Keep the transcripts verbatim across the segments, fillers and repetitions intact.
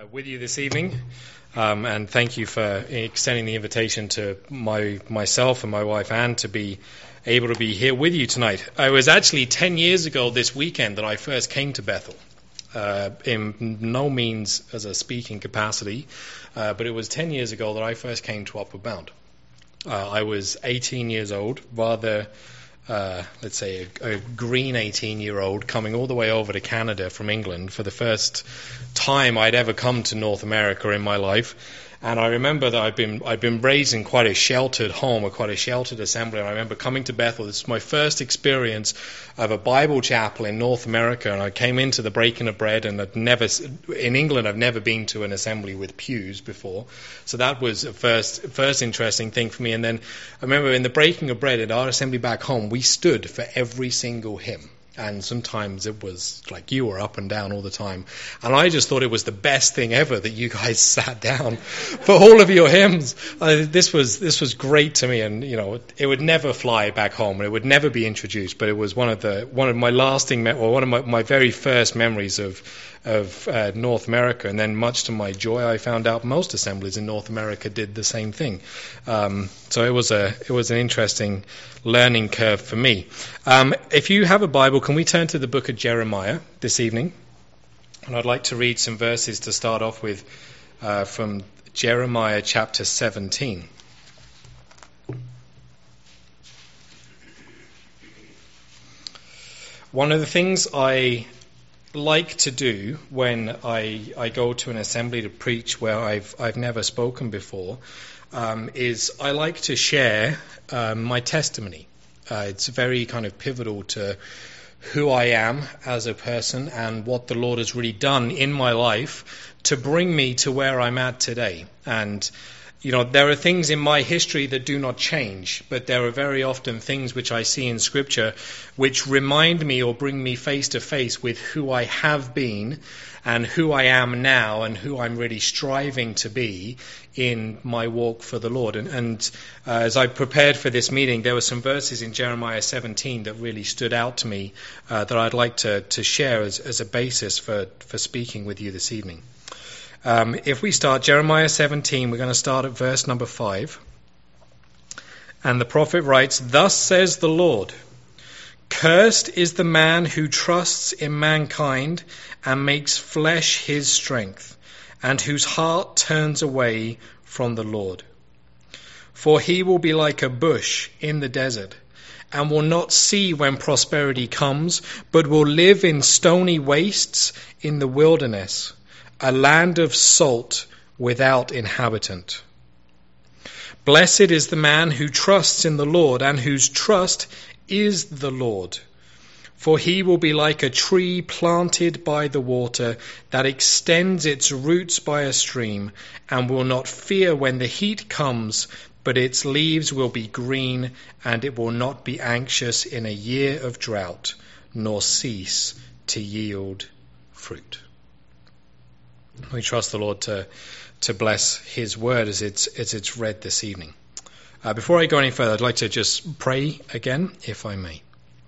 uh, with you this evening, um, and thank you for extending the invitation to my myself and my wife Anne to be able to be here with you tonight. It was actually ten years ago this weekend that I first came to Bethel, uh, in no means as a speaking capacity, uh, but it was ten years ago that I first came to Upward Bound. Uh, I was eighteen years old, rather... Uh, let's say a, a green eighteen-year-old coming all the way over to Canada from England for the first time I'd ever come to North America in my life. And I remember that I'd been I'd been raised in quite a sheltered home, or quite a sheltered assembly. And I remember coming to Bethel. This was my first experience of a Bible chapel in North America. And I came into the breaking of bread, and I'd never in England I've never been to an assembly with pews before. So that was a first first interesting thing for me. And then I remember in the breaking of bread at our assembly back home, we stood for every single hymn. And sometimes it was like you were up and down all the time. And I just thought it was the best thing ever that you guys sat down for all of your hymns. Uh, this was this was great to me, and you know it, it would never fly back home, and it would never be introduced. But it was one of the one of my lasting, me- or one of my, my very first memories of of uh, North America. And then, much to my joy, I found out most assemblies in North America did the same thing. Um, so it was a it was an interesting learning curve for me. Um, if you have a Bible, can we turn to the book of Jeremiah this evening? And I'd like to read some verses to start off with uh, from Jeremiah chapter seventeen. One of the things I like to do when I, I go to an assembly to preach where I've I've never spoken before um, is I like to share um, my testimony. Uh, it's very kind of pivotal to who I am as a person and what the Lord has really done in my life to bring me to where I'm at today. And you know, there are things in my history that do not change, but there are very often things which I see in Scripture which remind me or bring me face to face with who I have been and who I am now and who I'm really striving to be in my walk for the Lord. And, and uh, as I prepared for this meeting, there were some verses in Jeremiah seventeen that really stood out to me uh, that I'd like to, to share as, as a basis for, for speaking with you this evening. Um, if we start Jeremiah seventeen, we're going to start at verse number five. And the prophet writes, "Thus says the Lord, cursed is the man who trusts in mankind and makes flesh his strength, and whose heart turns away from the Lord. For he will be like a bush in the desert, and will not see when prosperity comes, but will live in stony wastes in the wilderness, a land of salt without inhabitant. Blessed is the man who trusts in the Lord, and whose trust is the Lord. For he will be like a tree planted by the water, that extends its roots by a stream, and will not fear when the heat comes, but its leaves will be green, and it will not be anxious in a year of drought, nor cease to yield fruit." We trust the Lord to to bless his word as it's as it's read this evening. Uh, before I go any further, I'd like to just pray again, if I may.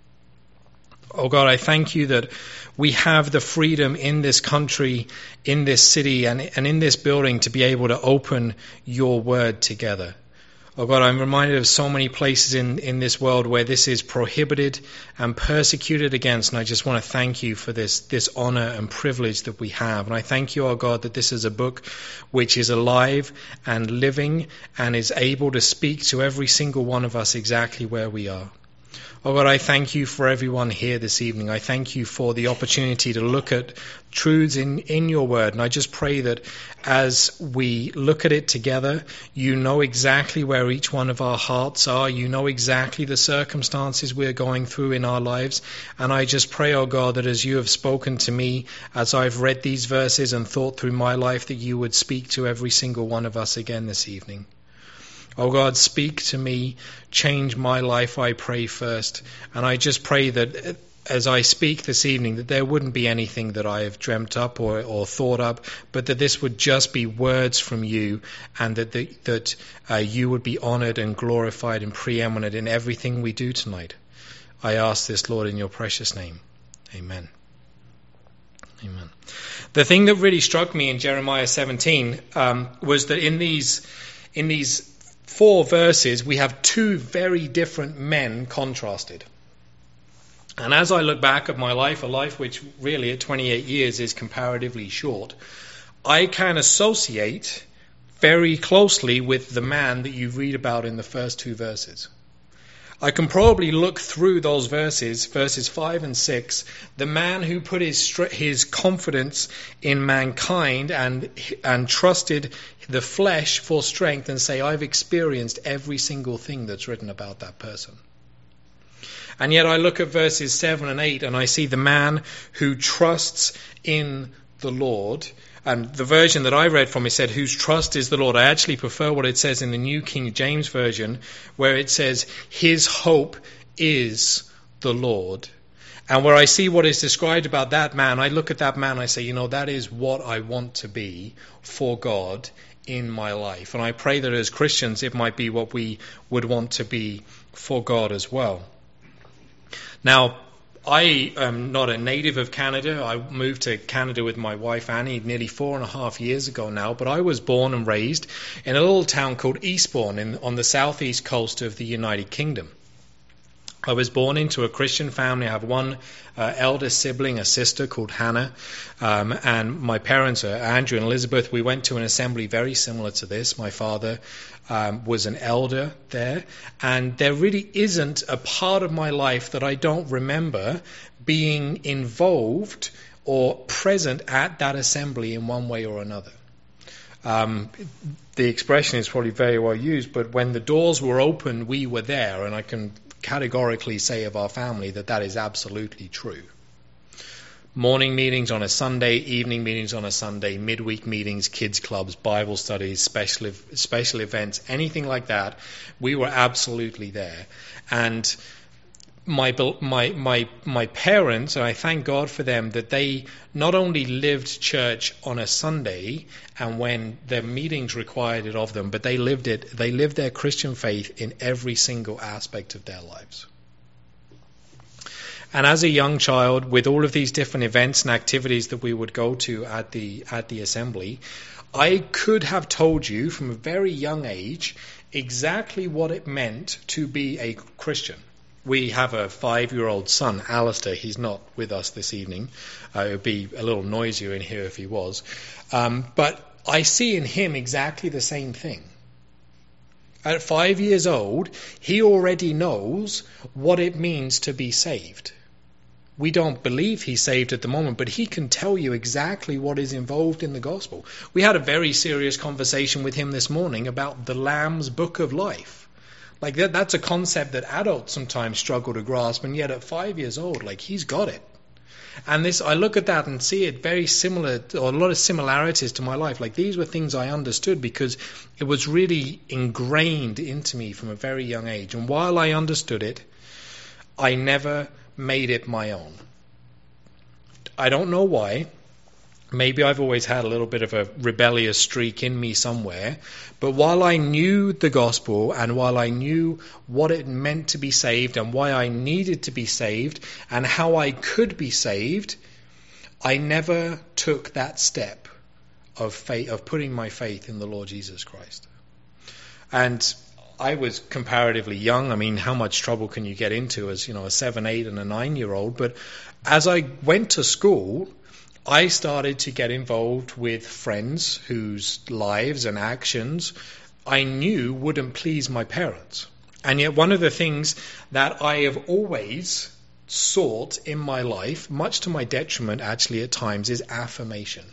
Oh God, I thank you that we have the freedom in this country, in this city, and, and in this building to be able to open your word together. Oh God, I'm reminded of so many places in, in this world where this is prohibited and persecuted against, and I just want to thank you for this, this honor and privilege that we have. And I thank you, oh God, that this is a book which is alive and living and is able to speak to every single one of us exactly where we are. Oh God, I thank you for everyone here this evening. I thank you for the opportunity to look at truths in, in your word. And I just pray that as we look at it together, you know exactly where each one of our hearts are. You know exactly the circumstances we're going through in our lives. And I just pray, oh God, that as you have spoken to me, as I've read these verses and thought through my life, that you would speak to every single one of us again this evening. Oh God, speak to me, change my life, I pray first. And I just pray that as I speak this evening, that there wouldn't be anything that I have dreamt up or, or thought up, but that this would just be words from you, and that the, that uh, you would be honored and glorified and preeminent in everything we do tonight. I ask this, Lord, in your precious name. Amen. Amen. The thing that really struck me in Jeremiah seventeen um, was that in these in these four verses we have two very different men contrasted. And as I look back at my life, a life which really at twenty-eight years is comparatively short, I can associate very closely with the man that you read about in the first two verses. I can probably look through those verses, verses five and six, the man who put his his confidence in mankind and and trusted the flesh for strength and say, I've experienced every single thing that's written about that person. And yet I look at verses seven and eight and I see the man who trusts in the Lord. And the version that I read from it said, whose trust is the Lord. I actually prefer what it says in the New King James Version, where it says, his hope is the Lord. And where I see what is described about that man, I look at that man and I say, you know, that is what I want to be for God in my life. And I pray that as Christians, it might be what we would want to be for God as well. Now, I am not a native of Canada. I moved to Canada with my wife Annie nearly four and a half years ago now, but I was born and raised in a little town called Eastbourne in, on the southeast coast of the United Kingdom. I was born into a Christian family. I have one uh, elder sibling, a sister called Hannah, um, and my parents are Andrew and Elizabeth. We went to an assembly very similar to this. My father um, was an elder there, and there really isn't a part of my life that I don't remember being involved or present at that assembly in one way or another. Um, the expression is probably very well used, but when the doors were open, we were there, and I can categorically say of our family that that is absolutely true. Morning meetings on a Sunday, evening meetings on a Sunday, midweek meetings, kids clubs, Bible studies, special special events, anything like that, we were absolutely there. And my my my my parents, and I thank God for them, that they not only lived church on a Sunday and when their meetings required it of them, but they lived it. They lived their Christian faith in every single aspect of their lives. And as a young child, with all of these different events and activities that we would go to at the at the assembly, I could have told you from a very young age exactly what it meant to be a Christian. We have a five-year-old son, Alistair. He's not with us this evening. Uh, it would be a little noisier in here if he was. Um, but I see in him exactly the same thing. At five years old, he already knows what it means to be saved. We don't believe he's saved at the moment, but he can tell you exactly what is involved in the gospel. We had a very serious conversation with him this morning about the Lamb's Book of Life. Like that, that's a concept that adults sometimes struggle to grasp, and yet at five years old, like he's got it. And this, I look at that and see it very similar, or a lot of similarities to my life. Like these were things I understood because it was really ingrained into me from a very young age. And while I understood it, I never made it my own. I don't know why. Maybe I've always had a little bit of a rebellious streak in me somewhere. But while I knew the gospel and while I knew what it meant to be saved and why I needed to be saved and how I could be saved, I never took that step of faith, of putting my faith in the Lord Jesus Christ. And I was comparatively young. I mean, how much trouble can you get into as, you know, a seven, eight and a nine-year-old? But as I went to school, I started to get involved with friends whose lives and actions I knew wouldn't please my parents. And yet one of the things that I have always sought in my life, much to my detriment actually at times, is affirmation.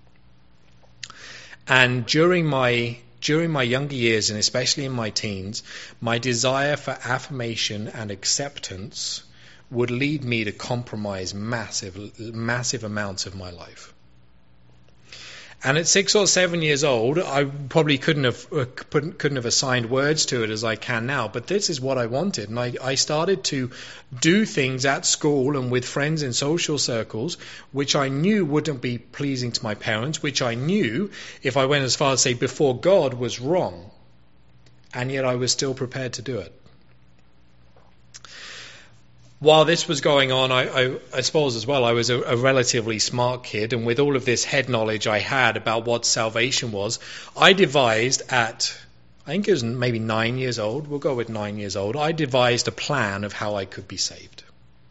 And during my during my younger years, and especially in my teens, my desire for affirmation and acceptance would lead me to compromise massive, massive amounts of my life. And at six or seven years old, I probably couldn't have uh, couldn't have assigned words to it as I can now, but this is what I wanted. And I, I started to do things at school and with friends in social circles, which I knew wouldn't be pleasing to my parents, which I knew, if I went as far as say before God, was wrong. And yet I was still prepared to do it. while this was going on, I, I, I suppose as well, I was a, a relatively smart kid, and with all of this head knowledge I had about what salvation was, I devised at, I think it was maybe nine years old, we'll go with nine years old, I devised a plan of how I could be saved.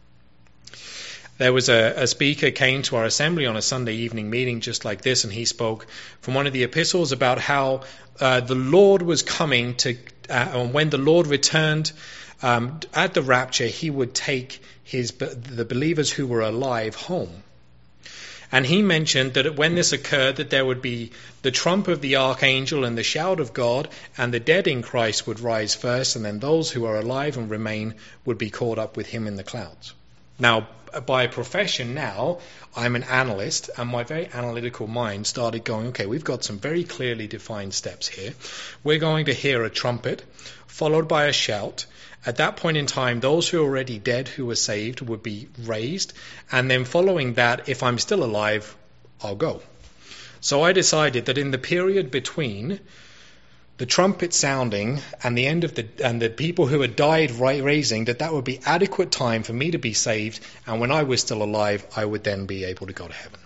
There was a, a speaker came to our assembly on a Sunday evening meeting just like this, and he spoke from one of the epistles about how uh, the Lord was coming to, uh, and when the Lord returned um, at the rapture, he would take his the believers who were alive home. And he mentioned that when this occurred, that there would be the trump of the archangel and the shout of God, and the dead in Christ would rise first, and then those who are alive and remain would be caught up with him in the clouds. Now, by profession now, I'm an analyst, and my very analytical mind started going, okay, we've got some very clearly defined steps here. We're going to hear a trumpet, followed by a shout. At that point in time, those who are already dead who were saved would be raised, and then following that, if I'm still alive, I'll go. So I decided that in the period between the trumpet sounding and the end of the and the people who had died raising, that that would be adequate time for me to be saved, and when I was still alive, I would then be able to go to heaven.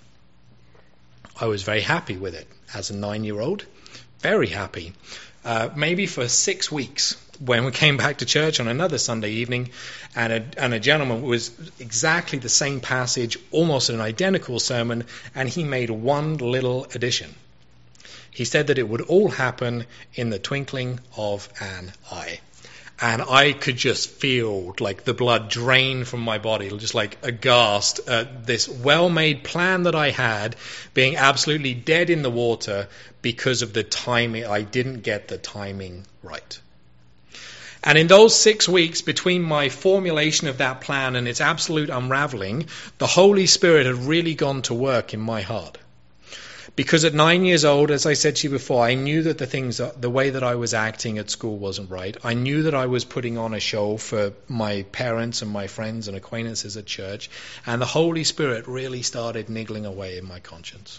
I was very happy with it as a nine-year-old, very happy. Uh, maybe for six weeks, when we came back to church on another Sunday evening, and a, and a gentleman was exactly the same passage, almost an identical sermon, and he made one little addition. He said that it would all happen in the twinkling of an eye. And I could just feel like the blood drain from my body, just like aghast at this well-made plan that I had being absolutely dead in the water because of the timing. I didn't get the timing right. And in those six weeks between my formulation of that plan and its absolute unraveling, the Holy Spirit had really gone to work in my heart. Because at nine years old, as I said to you before, I knew that the things, the way that I was acting at school wasn't right. I knew that I was putting on a show for my parents and my friends and acquaintances at church. And the Holy Spirit really started niggling away in my conscience.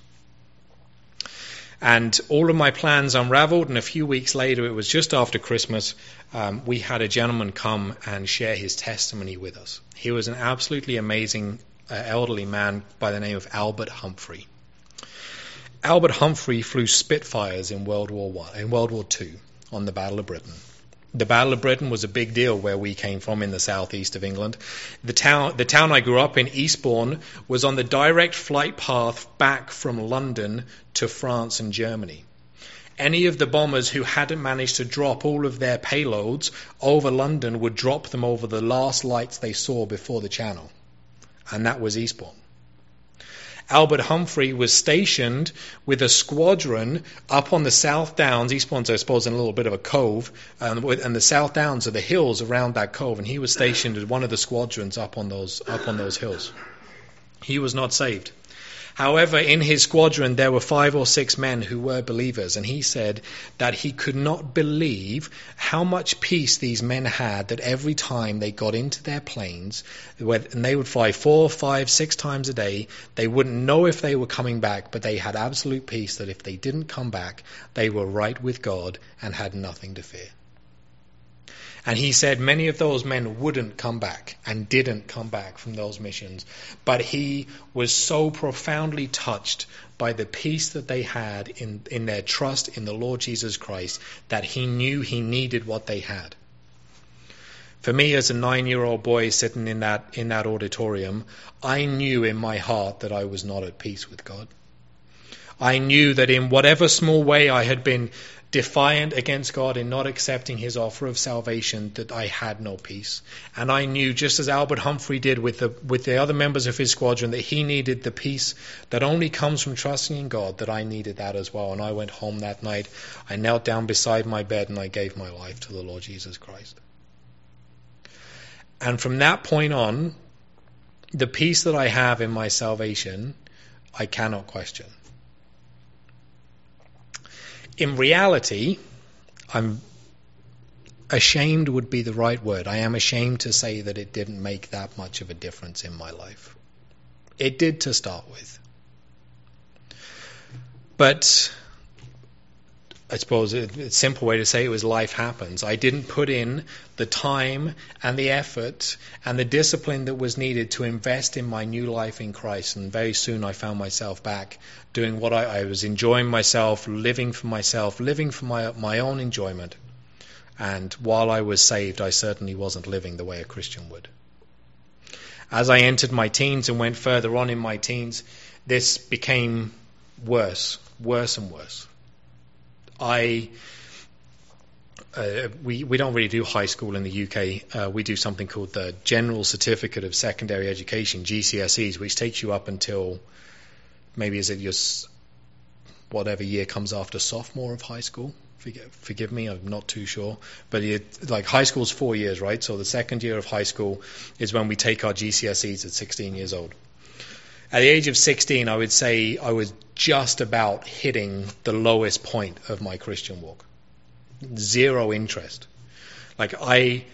And all of my plans unraveled, and a few weeks later, it was just after Christmas, um, we had a gentleman come and share his testimony with us. He was an absolutely amazing uh, elderly man by the name of Albert Humphrey. Albert Humphrey flew Spitfires in World War One, in World War Two on the Battle of Britain. The Battle of Britain was a big deal where we came from in the southeast of England. The town, the town I grew up in, Eastbourne, was on the direct flight path back from London to France and Germany. Any of the bombers who hadn't managed to drop all of their payloads over London would drop them over the last lights they saw before the Channel. And that was Eastbourne. Albert Humphrey was stationed with a squadron up on the South Downs. Eastbourne's, I suppose, in a little bit of a cove, um, and the South Downs are the hills around that cove, and he was stationed as one of the squadrons up on those up on those hills. He was not saved. However, in his squadron, there were five or six men who were believers, and he said that he could not believe how much peace these men had, that every time they got into their planes, and they would fly four, five, six times a day, they wouldn't know if they were coming back, but they had absolute peace that if they didn't come back, they were right with God and had nothing to fear. And he said many of those men wouldn't come back and didn't come back from those missions. But he was so profoundly touched by the peace that they had in, in their trust in the Lord Jesus Christ that he knew he needed what they had. For me, as a nine-year-old boy sitting in that in that auditorium, I knew in my heart that I was not at peace with God. I knew that in whatever small way I had been defiant against God in not accepting his offer of salvation, that I had no peace. And I knew, just as Albert Humphrey did with the with the other members of his squadron, that he needed the peace that only comes from trusting in God, that I needed that as well. And I went home that night, I knelt down beside my bed, and I gave my life to the Lord Jesus Christ. And from that point on, the peace that I have in my salvation, I cannot question. In reality, I'm ashamed would be the right word. I am ashamed to say that it didn't make that much of a difference in my life. It did to start with. But I suppose a, a simple way to say it was life happens. I didn't put in the time and the effort and the discipline that was needed to invest in my new life in Christ. And very soon I found myself back doing what I, I was enjoying myself, living for myself, living for my, my own enjoyment. And while I was saved, I certainly wasn't living the way a Christian would. As I entered my teens and went further on in my teens, this became worse, worse and worse. I uh, we we don't really do high school in the U K. Uh, we do something called the General Certificate of Secondary Education, G C S Es, which takes you up until maybe is it your whatever year comes after sophomore of high school. Forgive, forgive me, I'm not too sure. But it, like high school's four years, right? So the second year of high school is when we take our G C S Es at sixteen years old. At the age of sixteen, I would say I was just about hitting the lowest point of my Christian walk. Zero interest. Like I,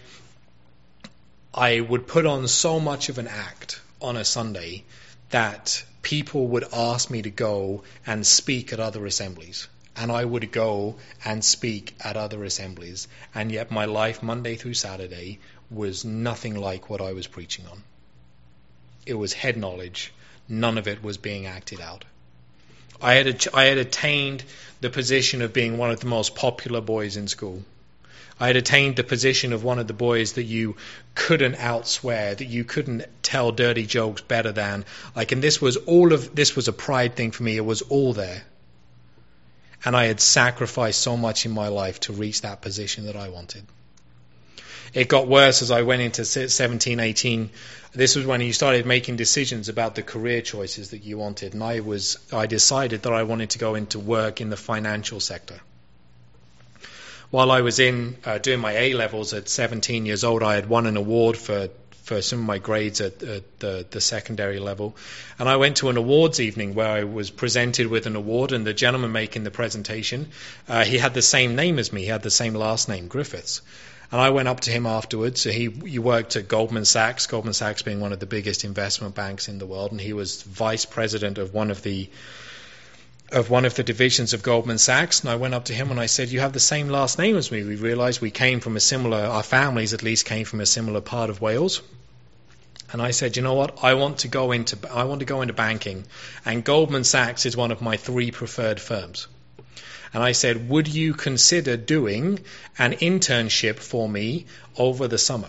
I would put on so much of an act on a Sunday that people would ask me to go and speak at other assemblies. And I would go and speak at other assemblies. And yet my life, Monday through Saturday, was nothing like what I was preaching on. It was head knowledge. None of it was being acted out. I had I had attained the position of being one of the most popular boys in school. I had attained the position of one of the boys that you couldn't outswear, that you couldn't tell dirty jokes better than. Like, and this was all of this was a pride thing for me. It was all there. And I had sacrificed so much in my life to reach that position that I wanted. It got worse as I went into seventeen, eighteen. This was when you started making decisions about the career choices that you wanted. And I was, I decided that I wanted to go into work in the financial sector. While I was in uh, doing my A-levels at seventeen years old, I had won an award for, for some of my grades at, at the, the secondary level. And I went to an awards evening where I was presented with an award, and the gentleman making the presentation, uh, he had the same name as me. He had the same last name, Griffiths. And I went up to him afterwards. So he, he worked at Goldman Sachs, Goldman Sachs being one of the biggest investment banks in the world, and he was vice president of one of the of one of the divisions of Goldman Sachs. And I went up to him and I said, "You have the same last name as me. We realized we came from a similar, our families at least came from a similar part of Wales." And I said, "You know what? I want to go into I want to go into banking, and Goldman Sachs is one of my three preferred firms." And I said, "Would you consider doing an internship for me over the summer?"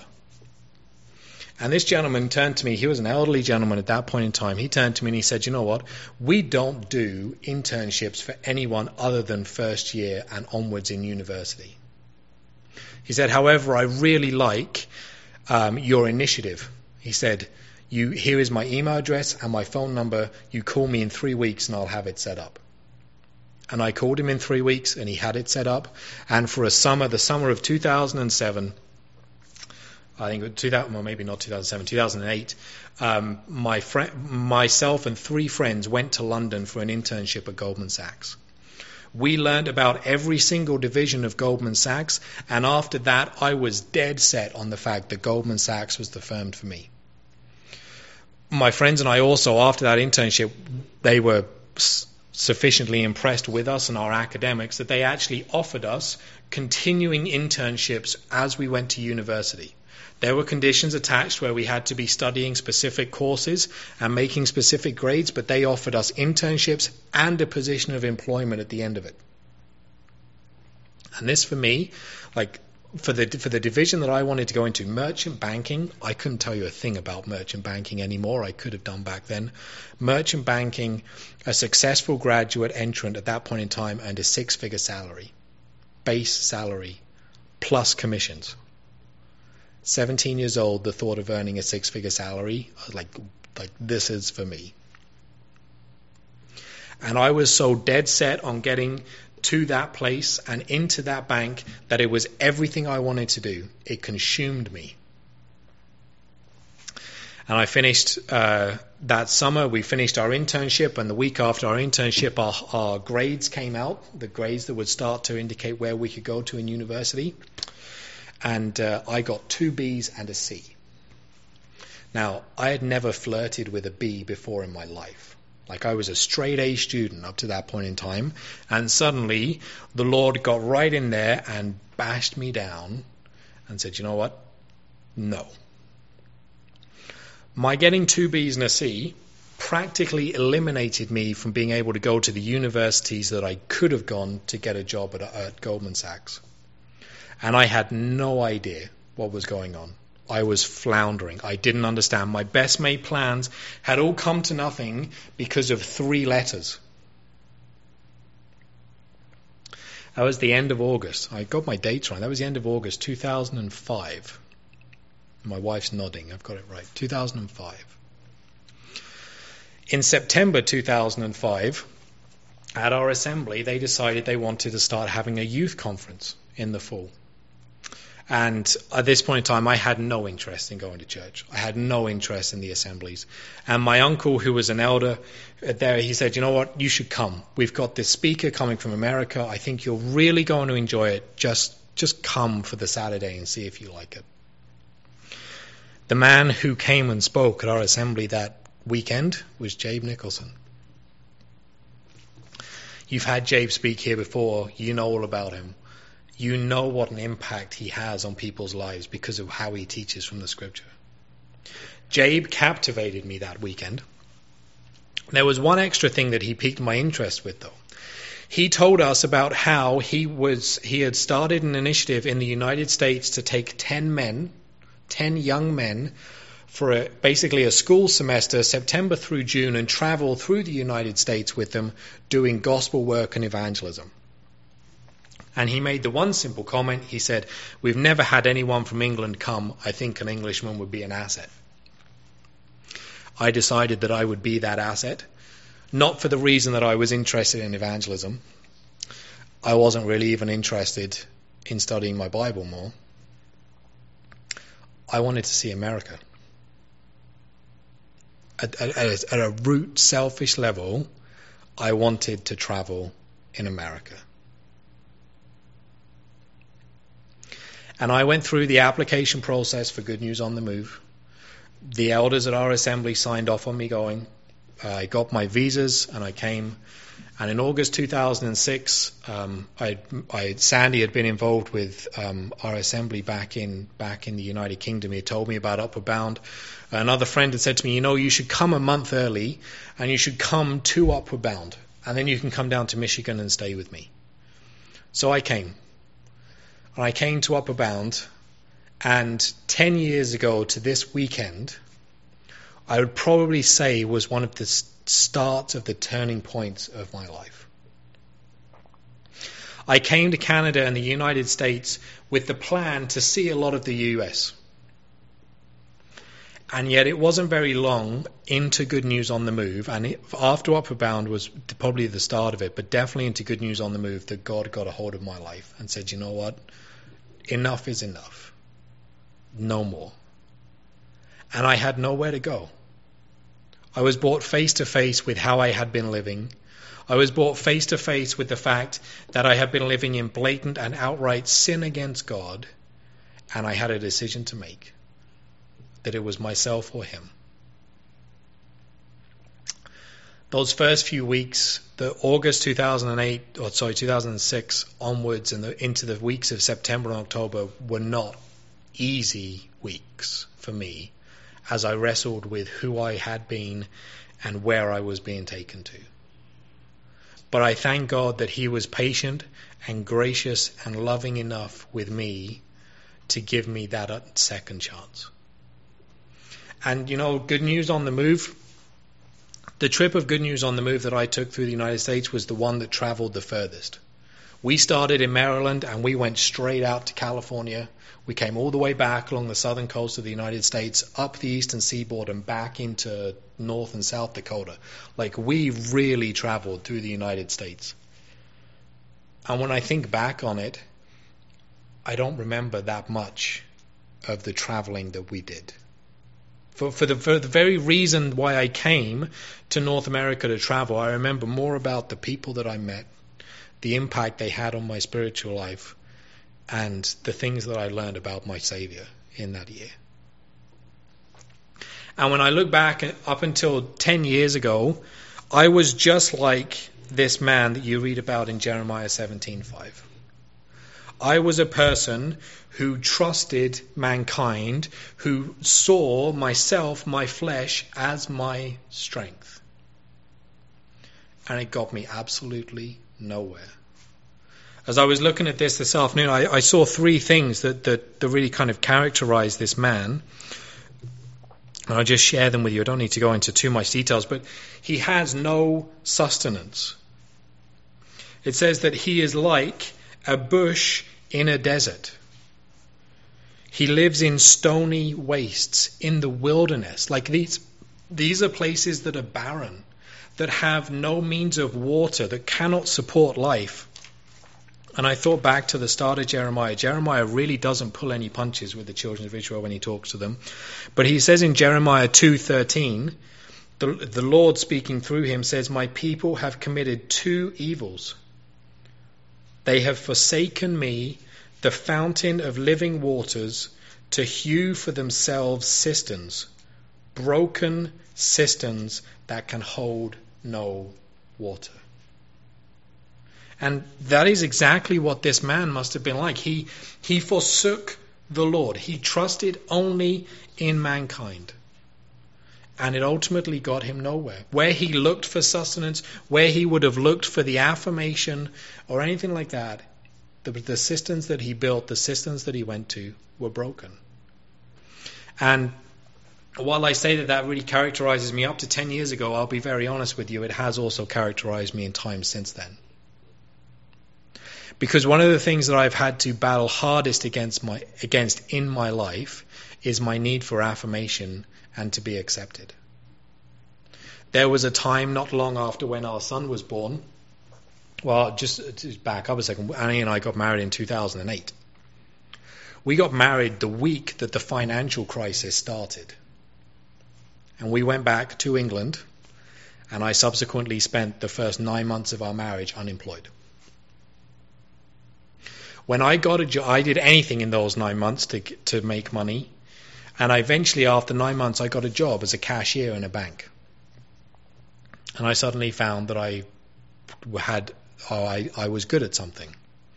And this gentleman turned to me. He was an elderly gentleman at that point in time. He turned to me and he said, "You know what? We don't do internships for anyone other than first year and onwards in university." He said, "However, I really like um, your initiative." He said, "You here is my email address and my phone number. You call me in three weeks and I'll have it set up." And I called him in three weeks and he had it set up. And for a summer, the summer of two thousand seven, I think two thousand, well, maybe not two thousand seven, two thousand eight, um, my fr- myself and three friends went to London for an internship at Goldman Sachs. We learned about every single division of Goldman Sachs, and after that, I was dead set on the fact that Goldman Sachs was the firm for me. My friends and I also, after that internship, they were sufficiently impressed with us and our academics that they actually offered us continuing internships as we went to university. There were conditions attached where we had to be studying specific courses and making specific grades, but they offered us internships and a position of employment at the end of it. And this for me, like for the for the division that I wanted to go into, merchant banking, I couldn't tell you a thing about merchant banking anymore. I could have done back then. Merchant banking, a successful graduate entrant at that point in time, earned a six-figure salary, base salary, plus commissions. seventeen years old, the thought of earning a six-figure salary, like, like this is for me. And I was so dead set on getting to that place and into that bank that it was everything I wanted to do. It consumed me. And I finished uh, that summer, we finished our internship, and the week after our internship, our, our grades came out, the grades that would start to indicate where we could go to in university. And uh, I got two B's and a C. Now, I had never flirted with a B before in my life. Like I was a straight A student up to that point in time. And suddenly the Lord got right in there and bashed me down and said, you know what? No. My getting two B's and a C practically eliminated me from being able to go to the universities that I could have gone to get a job at, at Goldman Sachs. And I had no idea what was going on. I was floundering. I didn't understand. My best made plans had all come to nothing because of three letters. That was the end of August. I got my dates right. That was the end of August two thousand five. My wife's nodding. I've got it right. two thousand five. In September two thousand five, at our assembly, they decided they wanted to start having a youth conference in the fall. And at this point in time, I had no interest in going to church. I had no interest in the assemblies. And my uncle, who was an elder there, he said, you know what, you should come. We've got this speaker coming from America. I think you're really going to enjoy it. Just, just come for the Saturday and see if you like it. The man who came and spoke at our assembly that weekend was Jabe Nicholson. You've had Jabe speak here before. You know all about him. You know what an impact he has on people's lives because of how he teaches from the scripture. Jabe captivated me that weekend. There was one extra thing that he piqued my interest with, though. He told us about how he was he had started an initiative in the United States to take ten men, ten young men, for a, basically a school semester, September through June, and travel through the United States with them doing gospel work and evangelism. And he made the one simple comment. He said, we've never had anyone from England come. I think an Englishman would be an asset. I decided that I would be that asset, not for the reason that I was interested in evangelism. I wasn't really even interested in studying my Bible more. I wanted to see America. At, at, at a root, selfish level, I wanted to travel in America. And I went through the application process for Good News on the Move. The elders at our assembly signed off on me going. Uh, I got my visas and I came. And in August two thousand six, um, I, I, Sandy had been involved with um, our assembly back in back in the United Kingdom. He had told me about Upward Bound. Another friend had said to me, you know, you should come a month early and you should come to Upward Bound. And then you can come down to Michigan and stay with me. So I came. And I came to Upward Bound, and ten years ago to this weekend, I would probably say was one of the starts of the turning points of my life. I came to Canada and the United States with the plan to see a lot of the U S. And yet it wasn't very long into Good News on the Move, and it, after Upward Bound was probably the start of it, but definitely into Good News on the Move, that God got a hold of my life and said, you know what? Enough is enough. No more. And I had nowhere to go. I was brought face to face with how I had been living. I was brought face to face with the fact that I had been living in blatant and outright sin against God, and I had a decision to make. That it was myself or him. Those first few weeks, the August two thousand eight, or sorry, two thousand six onwards and the, into the weeks of September and October were not easy weeks for me as I wrestled with who I had been and where I was being taken to. But I thank God that he was patient and gracious and loving enough with me to give me that second chance. And, you know, Good News on the Move, the trip of Good News on the Move that I took through the United States was the one that traveled the furthest. We started in Maryland and we went straight out to California. We came all the way back along the southern coast of the United States, up the eastern seaboard and back into North and South Dakota. Like, we really traveled through the United States. And when I think back on it, I don't remember that much of the traveling that we did. For, for, the, for the very reason why I came to North America to travel, I remember more about the people that I met, the impact they had on my spiritual life, and the things that I learned about my Savior in that year. And when I look back up until ten years ago, I was just like this man that you read about in Jeremiah seventeen five. I was a person who trusted mankind, who saw myself, my flesh, as my strength. And it got me absolutely nowhere. As I was looking at this this afternoon, I, I saw three things that, that, that really kind of characterize this man. And I'll just share them with you. I don't need to go into too much details, but he has no sustenance. It says that he is like a bush in a desert. He lives in stony wastes, in the wilderness. Like these, these are places that are barren, that have no means of water, that cannot support life. And I thought back to the start of Jeremiah. Jeremiah really doesn't pull any punches with the children of Israel when he talks to them. But he says in Jeremiah two thirteen, the, the Lord speaking through him says, "My people have committed two evils. They have forsaken me, the fountain of living waters, to hew for themselves cisterns, broken cisterns that can hold no water." And that is exactly what this man must have been like. He, he forsook the Lord. He trusted only in mankind. And it ultimately got him nowhere. Where he looked for sustenance, where he would have looked for the affirmation or anything like that, the, the cisterns that he built, the cisterns that he went to, were broken. And while I say that that really characterizes me up to ten years ago, I'll be very honest with you, it has also characterized me in time since then. Because one of the things that I've had to battle hardest against my against in my life is my need for affirmation and to be accepted. There was a time not long after when our son was born. Well, just to back up a second. Annie and I got married in two thousand eight. We got married the week that the financial crisis started. And we went back to England, and I subsequently spent the first nine months of our marriage unemployed. When I got a job, I did anything in those nine months to to make money. And I eventually, after nine months, I got a job as a cashier in a bank. And I suddenly found that I had, oh, I, I was good at something.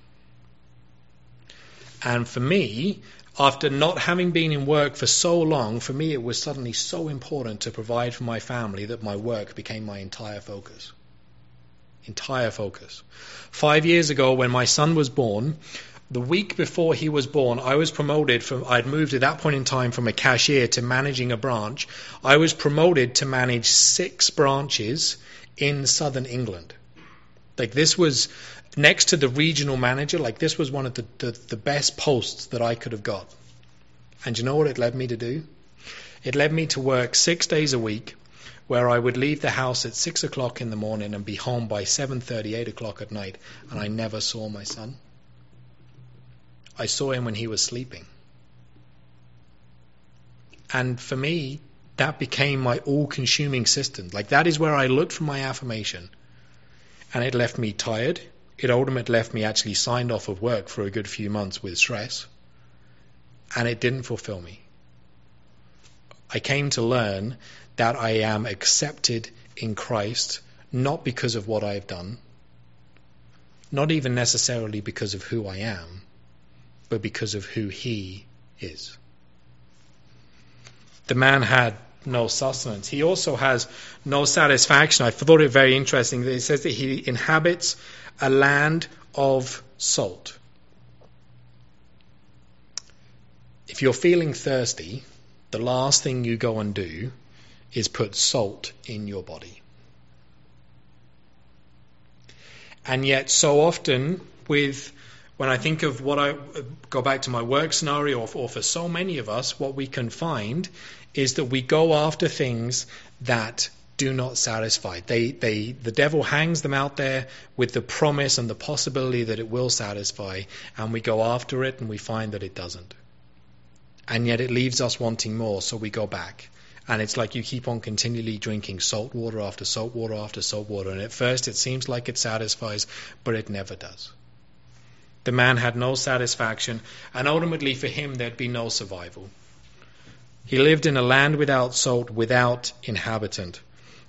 And for me, after not having been in work for so long, for me it was suddenly so important to provide for my family that my work became my entire focus. Entire focus. Five years ago, when my son was born, the week before he was born, I was promoted from, I'd moved at that point in time from a cashier to managing a branch. I was promoted to manage six branches in southern England. Like this was next to the regional manager, like this was one of the, the, the best posts that I could have got. And you know what it led me to do? It led me to work six days a week, where I would leave the house at six o'clock in the morning and be home by seven thirty, eight o'clock at night, and I never saw my son. I saw him when he was sleeping. And for me, that became my all-consuming system. Like that is where I looked for my affirmation. And it left me tired. It ultimately left me actually signed off of work for a good few months with stress. And it didn't fulfill me. I came to learn that I am accepted in Christ, not because of what I've done, not even necessarily because of who I am, but because of who He is. The man had no sustenance. He also has no satisfaction. I thought it very interesting that it says that he inhabits a land of salt. If you're feeling thirsty, the last thing you go and do is put salt in your body. And yet so often with, when I think of what I go back to my work scenario, or, or for so many of us, what we can find is that we go after things that do not satisfy. They, they, the devil hangs them out there with the promise and the possibility that it will satisfy, and we go after it and we find that it doesn't. And yet it leaves us wanting more, so we go back. And it's like you keep on continually drinking salt water after salt water after salt water. And at first it seems like it satisfies, but it never does. The man had no satisfaction, and ultimately for him there'd be no survival. He lived in a land without salt, without inhabitant.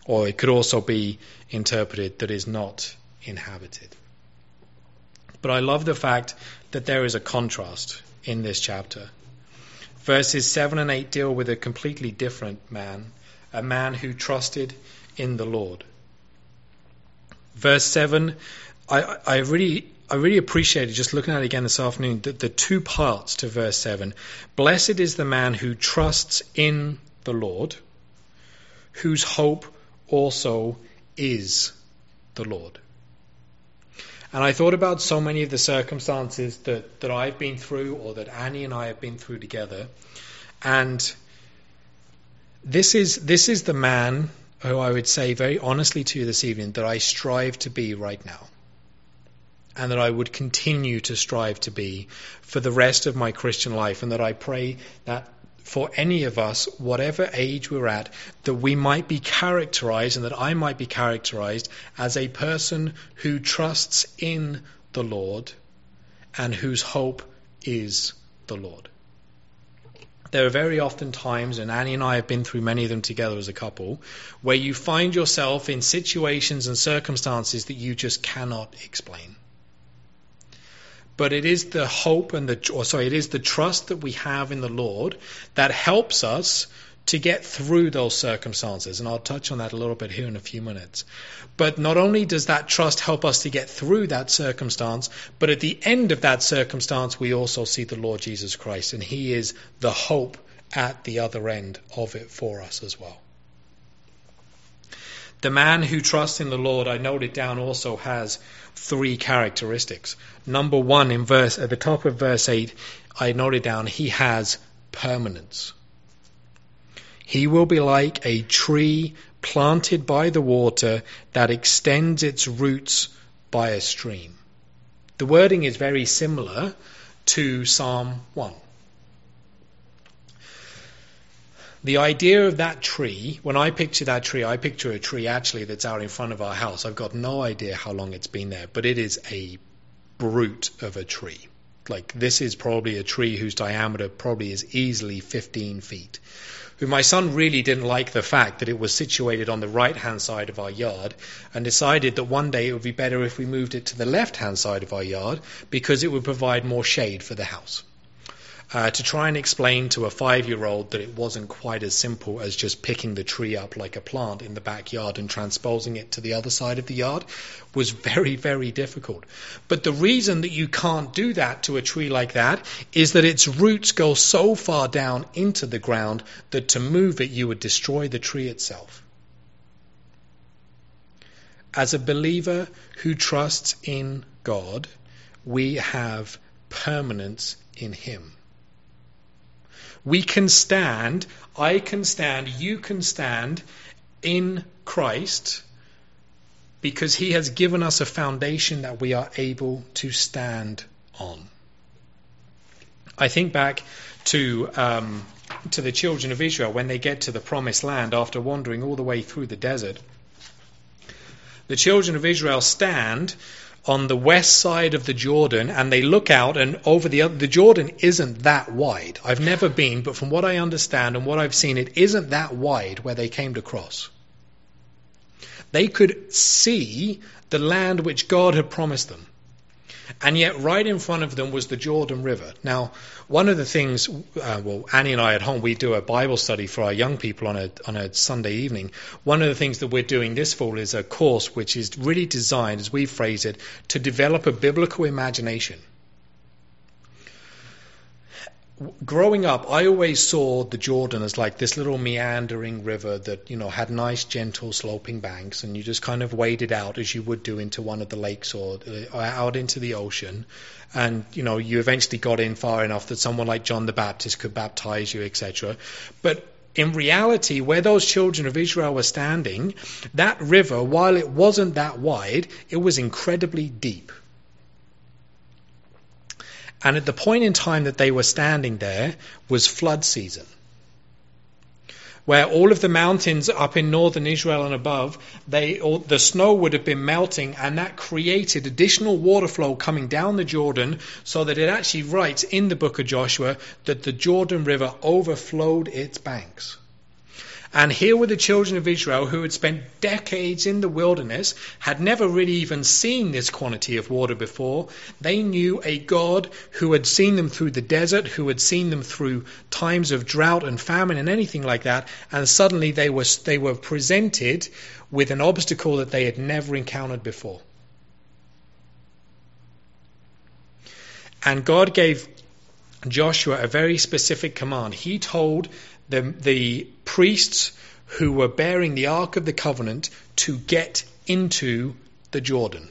Or it could also be interpreted that is not inhabited. But I love the fact that there is a contrast in this chapter. Verses seven and eight deal with a completely different man, a man who trusted in the Lord. Verse seven, I, I really I really appreciated, just looking at it again this afternoon, the, the two parts to verse seven. Blessed is the man who trusts in the Lord, whose hope also is the Lord. And I thought about so many of the circumstances that, that I've been through, or that Annie and I have been through together. And this is this is the man who I would say very honestly to you this evening that I strive to be right now. And that I would continue to strive to be for the rest of my Christian life. And that I pray that for any of us, whatever age we're at, that we might be characterized, and that I might be characterized as a person who trusts in the Lord and whose hope is the Lord. There are very often times, and Annie and I have been through many of them together as a couple, where you find yourself in situations and circumstances that you just cannot explain. But it is the hope and the, or sorry, it is the trust that we have in the Lord that helps us to get through those circumstances. And I'll touch on that a little bit here in a few minutes. But not only does that trust help us to get through that circumstance, but at the end of that circumstance, we also see the Lord Jesus Christ. And he is the hope at the other end of it for us as well. The man who trusts in the Lord, I noted down, also has three characteristics. Number one, in verse at the top of verse eight, I noted down, he has permanence. He will be like a tree planted by the water that extends its roots by a stream. The wording is very similar to Psalm one. The idea of that tree, when I picture that tree, I picture a tree actually that's out in front of our house. I've got no idea how long it's been there, but it is a brute of a tree. Like, this is probably a tree whose diameter probably is easily fifteen feet. Who my son really didn't like the fact that it was situated on the right-hand side of our yard, and decided that one day it would be better if we moved it to the left-hand side of our yard because it would provide more shade for the house. Uh, to try and explain to a five-year-old that it wasn't quite as simple as just picking the tree up like a plant in the backyard and transposing it to the other side of the yard was very, very difficult. But the reason that you can't do that to a tree like that is that its roots go so far down into the ground that to move it, you would destroy the tree itself. As a believer who trusts in God, we have permanence in him. We can stand, I can stand, you can stand in Christ because he has given us a foundation that we are able to stand on. I think back to um, to the children of Israel when they get to the promised land after wandering all the way through the desert. The children of Israel stand on the west side of the Jordan, and they look out, and over the other, the Jordan isn't that wide. I've never been, but from what I understand and what I've seen, it isn't that wide where they came to cross. They could see the land which God had promised them. And yet right in front of them was the Jordan River. Now, one of the things, uh, well, Annie and I at home, we do a Bible study for our young people on a on a Sunday evening. One of the things that we're doing this fall is a course which is really designed, as we phrase it, to develop a biblical imagination. Growing up, I always saw the Jordan as like this little meandering river that, you know, had nice, gentle, sloping banks, and you just kind of waded out as you would do into one of the lakes or uh, out into the ocean. And, you know, you eventually got in far enough that someone like John the Baptist could baptize you, et cetera. But in reality, where those children of Israel were standing, that river, while it wasn't that wide, it was incredibly deep. And at the point in time that they were standing there was flood season, where all of the mountains up in northern Israel and above, they all, the snow would have been melting, and that created additional water flow coming down the Jordan, so that it actually writes in the book of Joshua that the Jordan River overflowed its banks. And here were the children of Israel who had spent decades in the wilderness, had never really even seen this quantity of water before. They knew a God who had seen them through the desert, who had seen them through times of drought and famine and anything like that. And suddenly they were, they were presented with an obstacle that they had never encountered before. And God gave Joshua a very specific command. He told the, the priests who were bearing the Ark of the Covenant to get into the Jordan.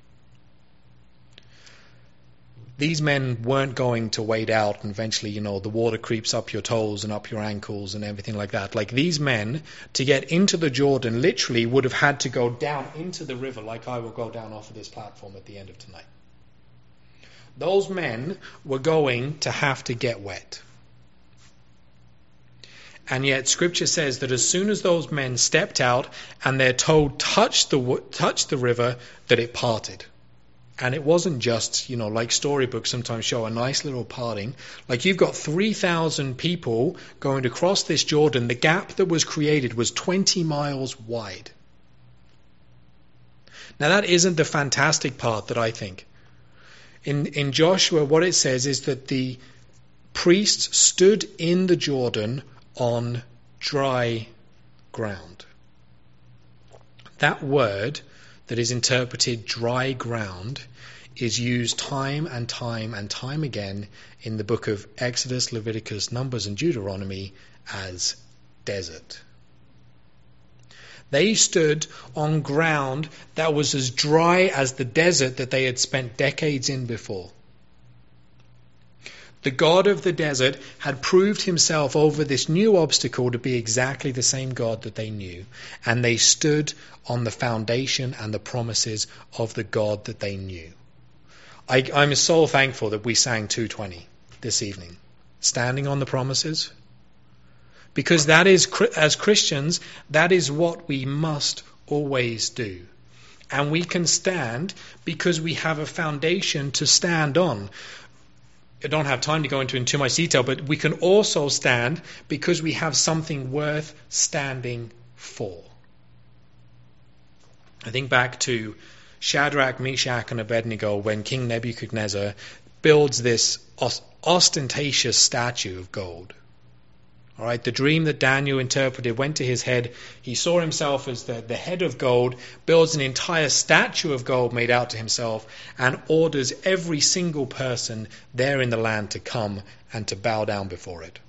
These men weren't going to wade out and eventually, you know, the water creeps up your toes and up your ankles and everything like that. Like, these men, to get into the Jordan, literally would have had to go down into the river like I will go down off of this platform at the end of tonight. Those men were going to have to get wet. And yet Scripture says that as soon as those men stepped out and their toe touched the touched the river, that it parted. And it wasn't just, you know, like storybooks sometimes show, a nice little parting. Like, you've got three thousand people going to cross this Jordan. The gap that was created was twenty miles wide. Now, that isn't the fantastic part that I think. In, in Joshua, what it says is that the priests stood in the Jordan on dry ground. That word that is interpreted dry ground is used time and time and time again in the book of Exodus, Leviticus, Numbers and Deuteronomy as desert. They stood on ground that was as dry as the desert that they had spent decades in before. The God of the desert had proved himself over this new obstacle to be exactly the same God that they knew. And they stood on the foundation and the promises of the God that they knew. I, I'm so thankful that we sang two twenty this evening. Standing on the promises. Because that is, as Christians, that is what we must always do. And we can stand because we have a foundation to stand on. I don't have time to go into in too much detail, but we can also stand because we have something worth standing for. I think back to Shadrach, Meshach, and Abednego when King Nebuchadnezzar builds this ostentatious statue of gold. All right, the dream that Daniel interpreted went to his head. He saw himself as the, the head of gold, builds an entire statue of gold made out to himself, and orders every single person there in the land to come and to bow down before it.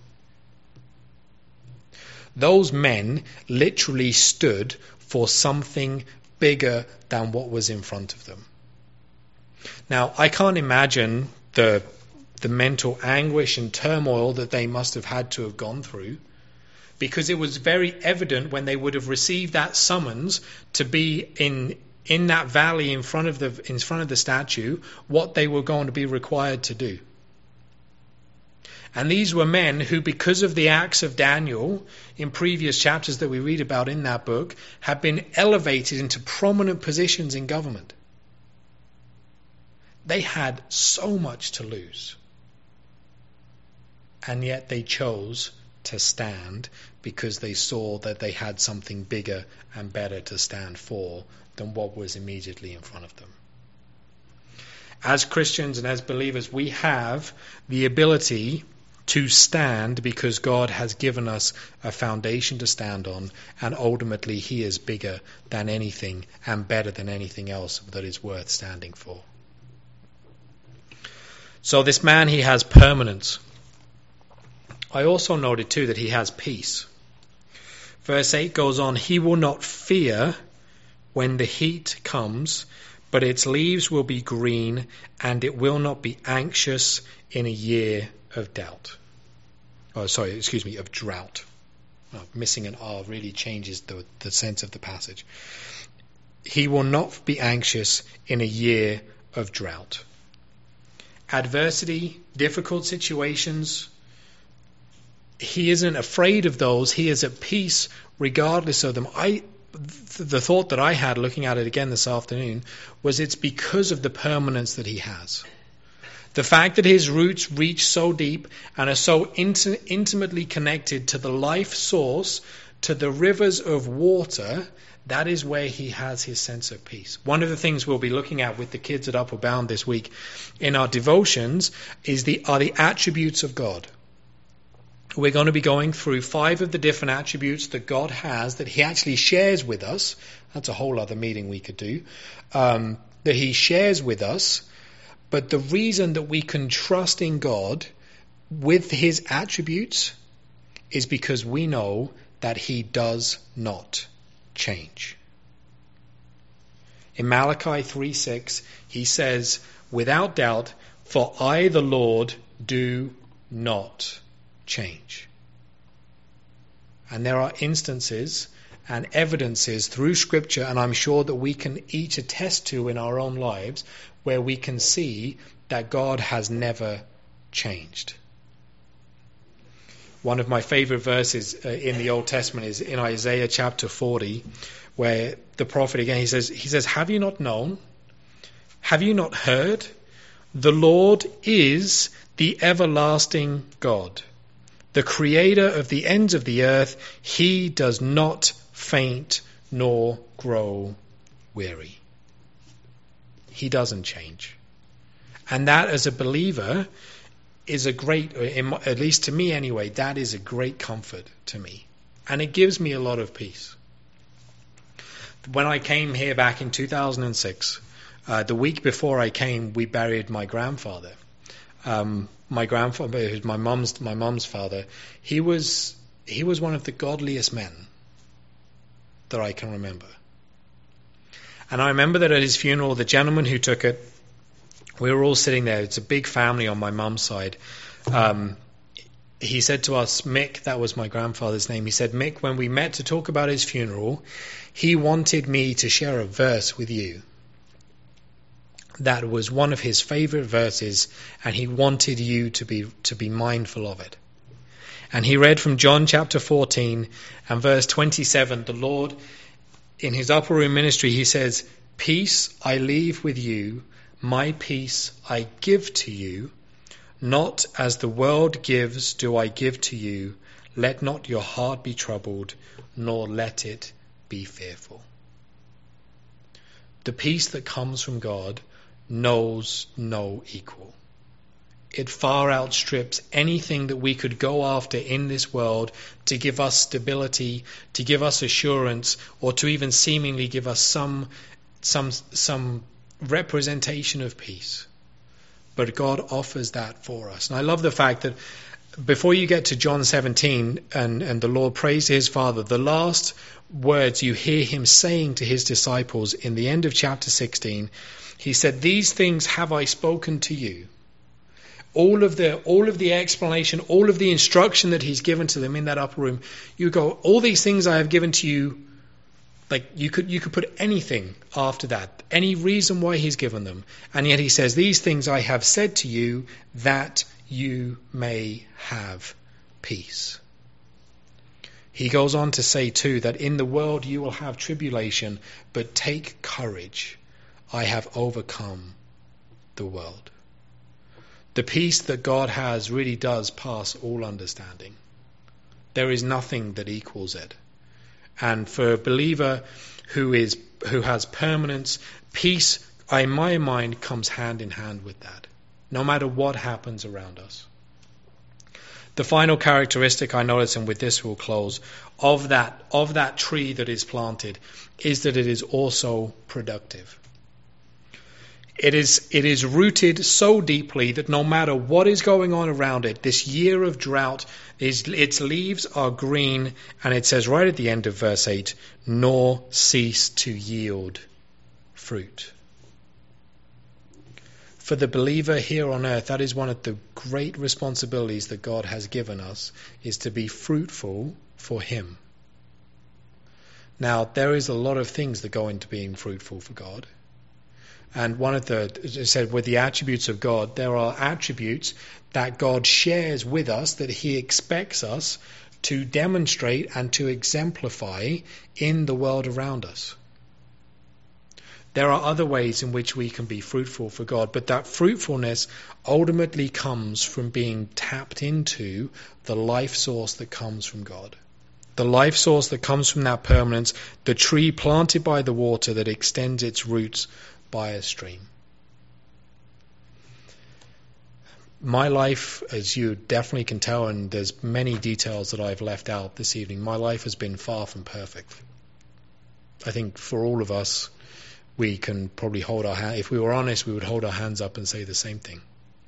Those men literally stood for something bigger than what was in front of them. Now, I can't imagine the the mental anguish and turmoil that they must have had to have gone through, because it was very evident when they would have received that summons to be in in that valley in front of the in front of the statue, what they were going to be required to do. And these were men who, because of the acts of Daniel in previous chapters that we read about in that book, had been elevated into prominent positions in government. They had so much to lose. And yet they chose to stand because they saw that they had something bigger and better to stand for than what was immediately in front of them. As Christians and as believers, we have the ability to stand because God has given us a foundation to stand on, and ultimately He is bigger than anything and better than anything else that is worth standing for. So this man, he has permanence. I also noted too that he has peace. Verse eight goes on, he will not fear when the heat comes, but its leaves will be green, and it will not be anxious in a year of doubt. Oh, sorry, excuse me, of drought. Oh, missing an R really changes the, the sense of the passage. He will not be anxious in a year of drought. Adversity, difficult situations, he isn't afraid of those. He is at peace regardless of them. I, the thought that I had looking at it again this afternoon was it's because of the permanence that he has. The fact that his roots reach so deep and are so int- intimately connected to the life source, to the rivers of water, that is where he has his sense of peace. One of the things we'll be looking at with the kids at Upward Bound this week in our devotions is the are the attributes of God. We're going to be going through five of the different attributes that God has that he actually shares with us. That's a whole other meeting we could do. Um, that he shares with us. But the reason that we can trust in God with his attributes is because we know that he does not change. In Malachi three six, he says, without doubt, for I, the Lord, do not change. And there are instances and evidences through Scripture, and I'm sure that we can each attest to in our own lives, where we can see that God has never changed. One of my favorite verses uh, in the Old Testament is in Isaiah chapter forty, where the prophet again, he says, he says, have you not known? Have you not heard? The Lord is the everlasting God, the creator of the ends of the earth. He does not faint nor grow weary. He doesn't change. And that, as a believer, is a great, at least to me anyway, that is a great comfort to me. And it gives me a lot of peace. When I came here back in two thousand six, uh, the week before I came, we buried my grandfather. Um, my grandfather, my mum's my mum's father, he was he was one of the godliest men that I can remember. And I remember that at his funeral, the gentleman who took it, we were all sitting there. It's a big family on my mum's side. Um, he said to us, Mick, that was my grandfather's name. He said, Mick, when we met to talk about his funeral, he wanted me to share a verse with you. That was one of his favorite verses, and he wanted you to be to be mindful of it. And he read from John chapter fourteen and verse twenty-seven. The Lord, in his upper room ministry, he says, peace I leave with you, my peace I give to you. Not as the world gives do I give to you. Let not your heart be troubled, nor let it be fearful. The peace that comes from God knows no equal. It far outstrips anything that we could go after in this world to give us stability, to give us assurance, or to even seemingly give us some some some representation of peace. But God offers that for us. And I love the fact that before you get to John seventeen and, and the Lord prays to his Father, the last words you hear him saying to his disciples in the end of chapter sixteen, he said, these things have I spoken to you. All of the all of the explanation, all of the instruction that he's given to them in that upper room, you go, all these things I have given to you, like you could you could put anything after that, any reason why he's given them. And yet he says, these things I have said to you that you may have peace. He goes on to say too that in the world you will have tribulation, but take courage. I have overcome the world. The peace that God has really does pass all understanding. There is nothing that equals it. And for a believer who is who has permanence, peace, in my mind, comes hand in hand with that, no matter what happens around us. The final characteristic I notice, and with this we'll close, of that of that tree that is planted is that it is also productive. It is it is rooted so deeply that no matter what is going on around it, this year of drought, is, its leaves are green, and it says right at the end of verse eight, nor cease to yield fruit. For the believer here on earth, that is one of the great responsibilities that God has given us, is to be fruitful for him. Now, there is a lot of things that go into being fruitful for God. And one of the, as I said, with the attributes of God, there are attributes that God shares with us that he expects us to demonstrate and to exemplify in the world around us. There are other ways in which we can be fruitful for God, but that fruitfulness ultimately comes from being tapped into the life source that comes from God. the life source that comes from that permanence, the tree planted by the water that extends its roots by a stream. My life, as you definitely can tell, and there's many details that I've left out this evening, my life has been far from perfect. I think for all of us, we can probably hold our hand, if we were honest, we would hold our hands up and say the same thing.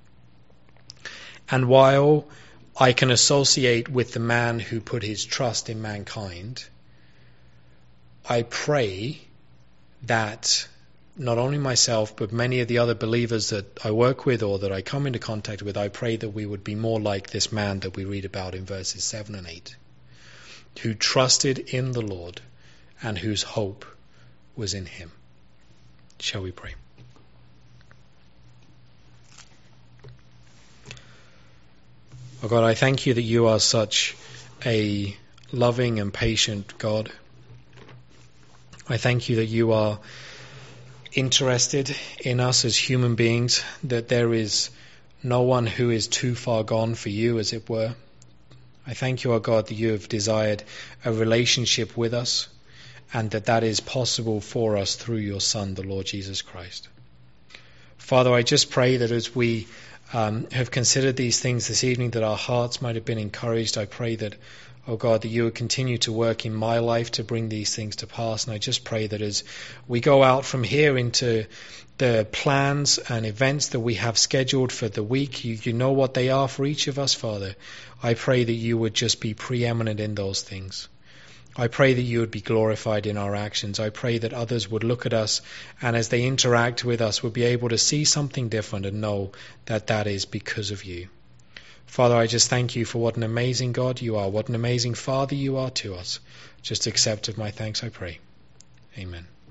And while I can associate with the man who put his trust in mankind, I pray that not only myself, but many of the other believers that I work with or that I come into contact with, I pray that we would be more like this man that we read about in verses seven and eight, who trusted in the Lord and whose hope was in him. Shall we pray? Oh God, I thank you that you are such a loving and patient God. I thank you that you are interested in us as human beings, that there is no one who is too far gone for you, as it were. I thank you, O God, that you have desired a relationship with us, and that that is possible for us through your Son, the Lord Jesus Christ. Father, I just pray that as we um, have considered these things this evening, that our hearts might have been encouraged. I pray that, oh God, that you would continue to work in my life to bring these things to pass. And I just pray that as we go out from here into the plans and events that we have scheduled for the week, you, you know what they are for each of us, Father. I pray that you would just be preeminent in those things. I pray that you would be glorified in our actions. I pray that others would look at us and as they interact with us would be able to see something different and know that that is because of you. Father, I just thank you for what an amazing God you are, what an amazing Father you are to us. Just accept of my thanks, I pray. Amen.